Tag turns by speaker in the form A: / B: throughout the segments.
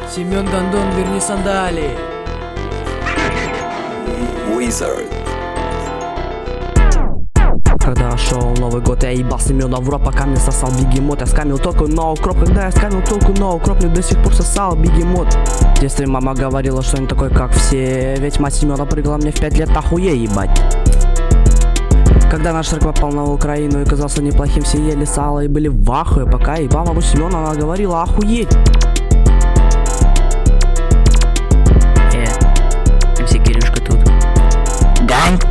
A: Семен Гондон, верни сандали.
B: Wizard.
C: Когда шел Новый год, я ебал Семена в рот, пока мне сосал бегемот. Я скамил только на укроп, когда я скамил только на укроп, мне до сих пор сосал бегемот. В детстве мама говорила, что я не такой, как все, ведь мать Семена прыгала мне в 5 лет, охуе ебать. Когда наш трек попал на Украину и казался неплохим, все ели сало и были в ахуе, пока ебал маму Семена, она говорила охуеть.
D: МС Кирюшка тут. Ганг!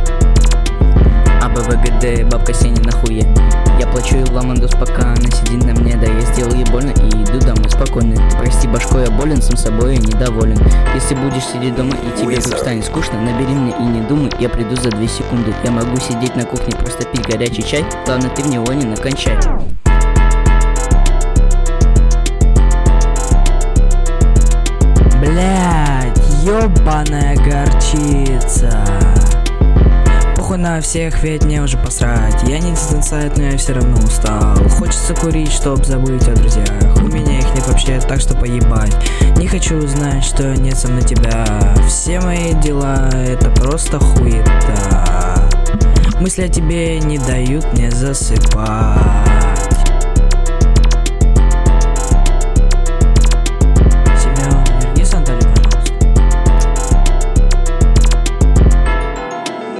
D: АБВГД, бабка Сеня на хуе. Я плачу и ламандус, пока она сидит на мне. Да я сделал ей больно и иду домой спокойно. Ты прости, башкой я болен, сам собой я недоволен. Если будешь сидеть дома и тебе вдруг станет скучно, набери мне и не думай, я приду за 2 секунды. Я могу сидеть на кухне, просто пить горячий чай. Главное, ты в него не накончай.
A: Блять, ёбаная горчица. Похуй на всех, ведь мне уже посрать. Я не дистанцайт, но я все равно устал. Хочется курить, чтоб забыть о друзьях. У меня их нет вообще, так что поебать. Не хочу знать, что нет со мной тебя. Все мои дела, это просто хуета. Мысли о тебе не дают мне засыпать.